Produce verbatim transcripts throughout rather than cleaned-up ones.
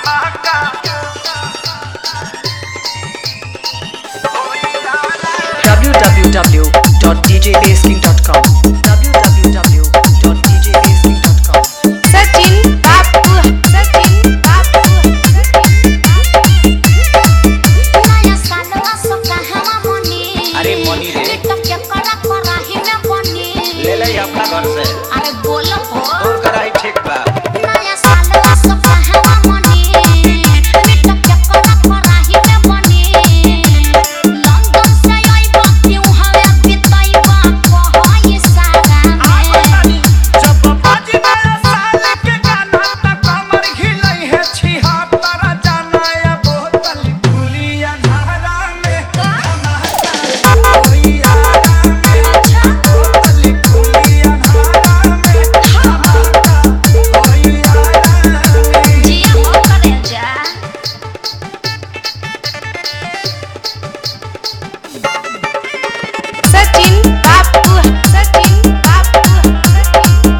w w w dot d j bass king dot com w w w dot d j bass king dot com Sachin बापू सचिन बापू नया सालवा सो कहवा मनी अरे मनी रे तो क्या करा करा ही में बनी ले ले अपना घर से अरे बोलो हो और कराई ठीक बा नया सालवा सो कहवा मनी तो क्या करा करा ही में बनी लंदन से आई बात यूं हवे बिताई बा को ये सारा में जब बाजी नया साल के गाना त कमर हिलाई है छिहा तारा जाना या बोतल खुली अंधारा में कोई आरा में अच्छा बोतल खुली अंधारा में कोई आरा में जिया हो करे जा सचिन बापू सचिन बापू सचिन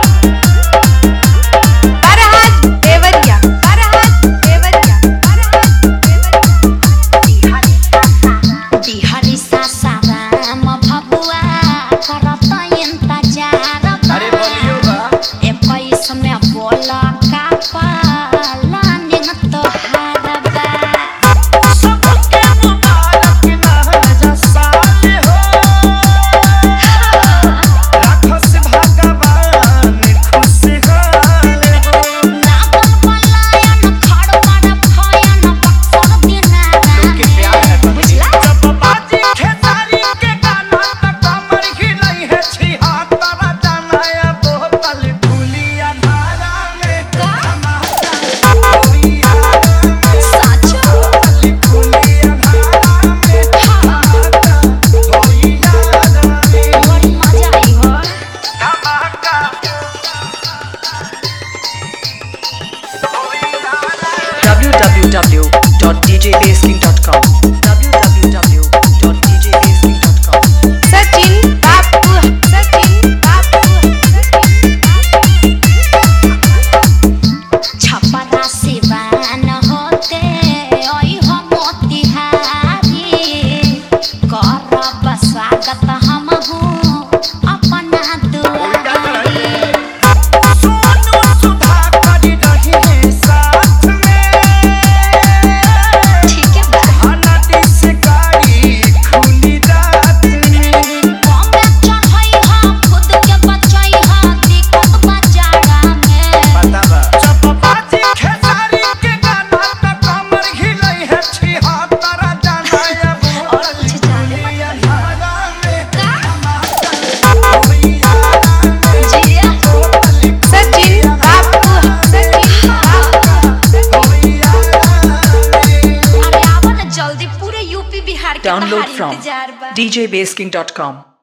फरहाद देवरिया फरहाद देवरिया फरहाद देवरिया बिहारी सासाराम भबुआ करत इंतजार अरे बोलियो बा इक्कीस में बोला का पालानिंग तोहार बा सबके मुबारक नया साल हो राखस भगवान खुशहाल हो नागन पलायन खड़बड़ भयन बक्सर दिनारा के प्यार है बंदी। बुझला जब बाजी खेसारी के गाना त कमर हिलाई है छिहा तारा जाना या बोतल खुली अंधारा में कोई आरा में साचो बोतल खुली अंधारा में कोई आरा में बड़ी मजा आई हो धमाका w w w dot d j bass king dot com w w w dot d j bass king dot com Sachin बापू सचिन बापू सचिन छपरा सिवान होते ओई हो मोतिहारी करब स्वागत हम हूँ अपना दुआरी सोनू सुधा करी रही है साथ में ठीक है बा नदी से गाड़ी खुली रात में बॉम्बे चढ़ई हम खुद के बचई हम दिक्कत बाजारा में पता बा जब बाजी खेसारी के गाना त कमर हिलाई है छिहा तारा जाना या और कुछ जाने बोतल अंधारा में का कोई आरा में जिया बोतल सचिन बापू सचिन बापू कोई आरा में अरे आवा ना जल्दी पूरे यूपी बिहार के download बाहर from इंतजार बा d j bass king dot com